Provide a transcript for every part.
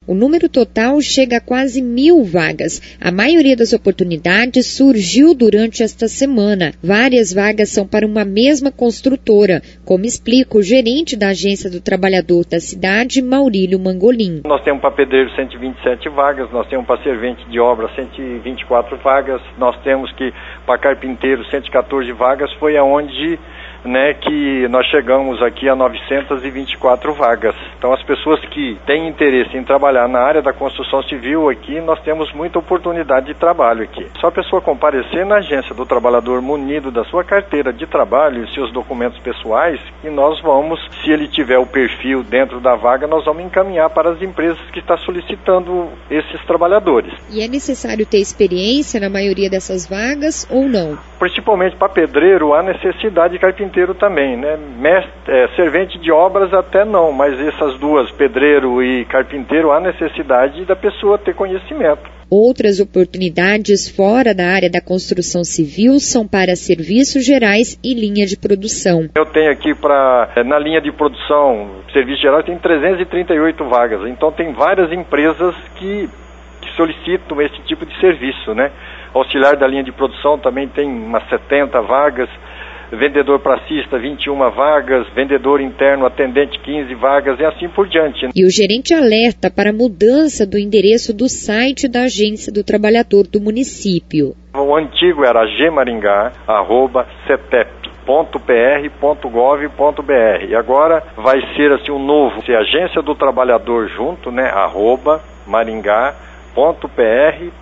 O número total chega a quase 1.000 vagas. A maioria das oportunidades surgiu durante esta semana. Várias vagas são para uma mesma construtora, como explica o gerente da Agência do Trabalhador da cidade, Maurílio Mangolin. Nós temos para pedreiro 127 vagas, nós temos para servente de obra 124 vagas, nós temos que para carpinteiro 114 vagas, foi aonde que nós chegamos aqui a 924 vagas. Então as pessoas que têm interesse em trabalhar na área da construção civil aqui, nós temos muita oportunidade de trabalho aqui. Só a pessoa comparecer na Agência do Trabalhador munido da sua carteira de trabalho e seus documentos pessoais, e nós vamos, se ele tiver o perfil dentro da vaga, nós vamos encaminhar para as empresas que estão solicitando esses trabalhadores. E é necessário ter experiência na maioria dessas vagas ou não? Principalmente para pedreiro, há necessidade de carpinteiro também, servente de obras até não, mas essas duas, pedreiro e carpinteiro, há necessidade da pessoa ter conhecimento. Outras oportunidades fora da área da construção civil são para serviços gerais e linha de produção. Eu tenho aqui na linha de produção, serviço geral, tem 338 vagas, então tem várias empresas que solicitam esse tipo de serviço, Auxiliar da linha de produção também tem umas 70 vagas, vendedor pracista 21 vagas, vendedor interno atendente 15 vagas e assim por diante. E o gerente alerta para a mudança do endereço do site da Agência do Trabalhador do município. O antigo era gmaringá@cetep.pr.gov.br e agora vai ser assim um novo, Agência do Trabalhador junto, @maringá.pr.gov.br.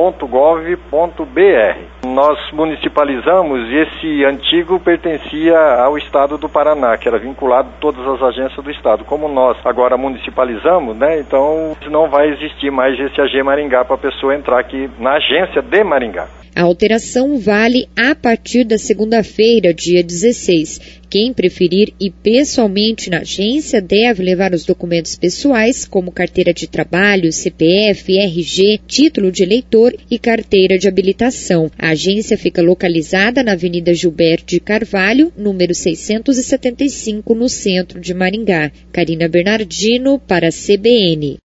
Nós municipalizamos e esse antigo pertencia ao estado do Paraná, que era vinculado a todas as agências do estado. Como nós agora municipalizamos, então não vai existir mais esse AG Maringá para a pessoa entrar aqui na agência de Maringá. A alteração vale a partir da segunda-feira, dia 16. Quem preferir ir pessoalmente na agência deve levar os documentos pessoais, como carteira de trabalho, CPF, RG, título de eleitor e carteira de habilitação. A agência fica localizada na Avenida Gilberto de Carvalho, número 675, no centro de Maringá. Carina Bernardino, para a CBN.